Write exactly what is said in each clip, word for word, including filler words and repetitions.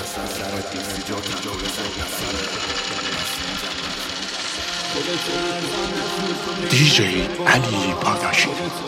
دیجی علی پاداشی.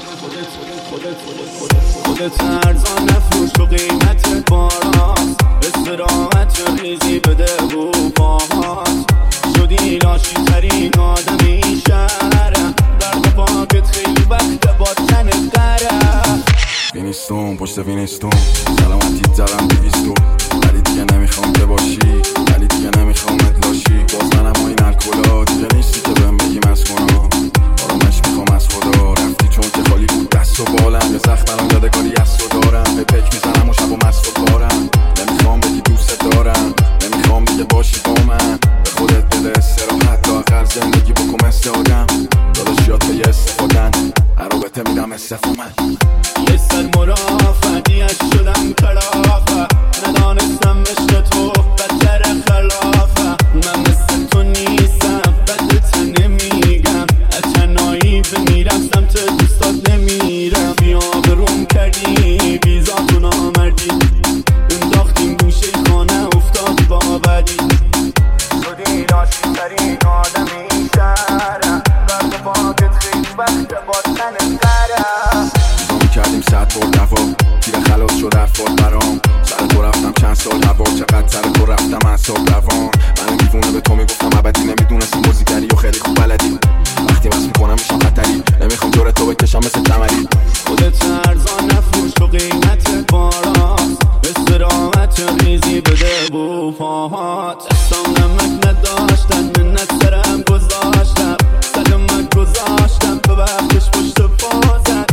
خودت ارزان نفروش تو قیمت باراست، استراحت یا ریزی بده رو پاهات. شدی لاشی ترین آدم این شهرم، درد پاکت خیلی وقت با تن قرم. وینستون پشت وینستون سلامتی زدم دویستو، ولی دیگه نمیخوام که باشی، ولی دیگه نمیخوام ادلاشی. باز منم با این الکلا دیگه نیستی که بهم بگی مسکونا. آرامش میخوام از خدا، رفتی چون که خالی بود دست و بالم. یه زخم الان یادگاری از تو دارم، به پک میزنم و شب و مست و کارم. نمیخوام بگی دوست دارم، نمیخوام دیگه باشی با من. به خودت بده استراحت، تا آخر زندگی بکن مثل آدم. داداشیات به یه استفادن، عرابطه میدم استفامن. یه سر مرافعیش شدم کلافه، ندانستم عشق تو بدتر خلافه. من مثل تو نیستم، بدت نمیگم، از تنهایی بمیرم سمت دوستات نمیرم. بیا بروم کردی بیزات و نامردی، انداختیم گوشه خانه افتاد باوری. شدی لاشی ترین آدم این شهرم، درد پاکت خیلی وقت با تن قرم. کردیم صد بار دفا، تیر خلاص شد حرفات برام. سر تو رفتم چند سال هوا، چقدر سر تو رفتم اعصاب روان. من دیوونه به تو میگفتم ابدی، نمیدونستی موزیگری و خیلی خوب بلدی. وقتی واسه میکنم میشم خطری، نمیخوام جور تو بکشم مثل جمری. خودت ارزان نفروش تو قیمت باراست، استراحت یا ریزی بده بو پاهات. دستام نمک نداشتن، منت سرم گذاشتم، سلامت گذاشتم به وقتش پشت پازن.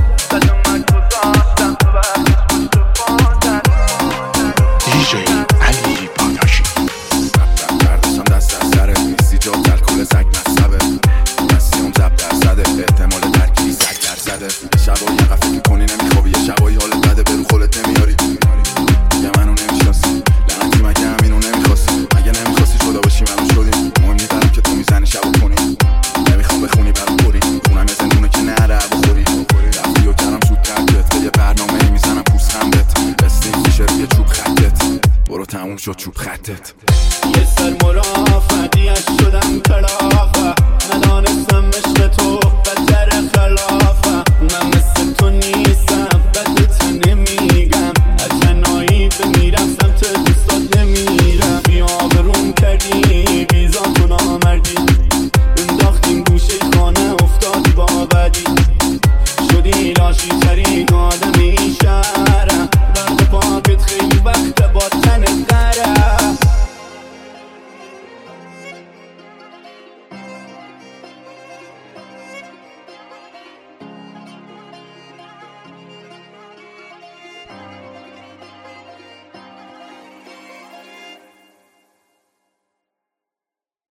دیجی علی پاداشی. برداشتم دست از سرت، نیستی جا تلکل سگ مصبه. دستیم زب درصده، احتمال ترکی سگ درصده. شبایی یه قفل میکنی نمیخوابی، یه شبایی حالت بده برو خودت نمیاری. دیگه منو نمیشناسی، لعنتی مگه همینو نمیخواستی؟ مگه نمیخواستی شده باشی منو شدی؟ مهم نیدارم که تو میزنی شبو کنی، نمیخوام بخونی برو خوری. خونم یه زندونه که نره بخوری. رفتی و کردم شود ترکت، به یه برنامه ای میزنم پوست خندت. استیک میشه روی چوب خطت، برو تموم شد چوب خطت. یه سر مرافعیش شدم کلافه، ندانستم عشق تو بدتر خلافه. من